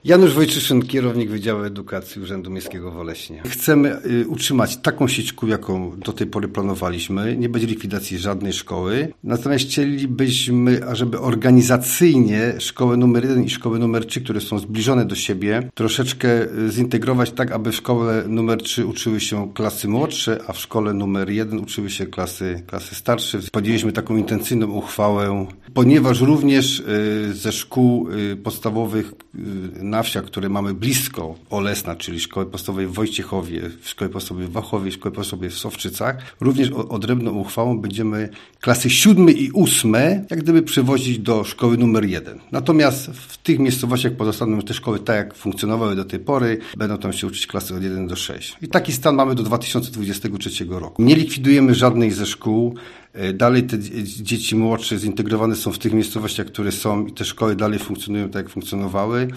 Janusz Wojczyszyn, kierownik Wydziału Edukacji Urzędu Miejskiego w Oleśnie. Chcemy utrzymać taką sieć szkół, jaką do tej pory planowaliśmy. Nie będzie likwidacji żadnej szkoły. Natomiast chcielibyśmy, ażeby organizacyjnie szkołę numer 1 i szkołę numer 3, które są zbliżone do siebie, troszeczkę zintegrować tak, aby w szkole numer 3 uczyły się klasy młodsze, a w szkole numer 1 uczyły się klasy starsze. Podjęliśmy taką intencyjną uchwałę, ponieważ również ze szkół podstawowych na wsiach, które mamy blisko Olesna, czyli szkoły podstawowej w Wojciechowie, szkoły podstawowej w Wachowie, szkoły podstawowej w Sowczycach, również odrębną uchwałą będziemy klasy 7 i 8 jak gdyby przywozić do szkoły numer 1. Natomiast w tych miejscowościach pozostaną te szkoły tak, jak funkcjonowały do tej pory, będą tam się uczyć klasy od 1 do 6. I taki stan mamy do 2023 roku. Nie likwidujemy żadnej ze szkół. Dalej te dzieci młodsze zintegrowane są w tych miejscowościach, które są i te szkoły dalej funkcjonują tak, jak funkcjonowały.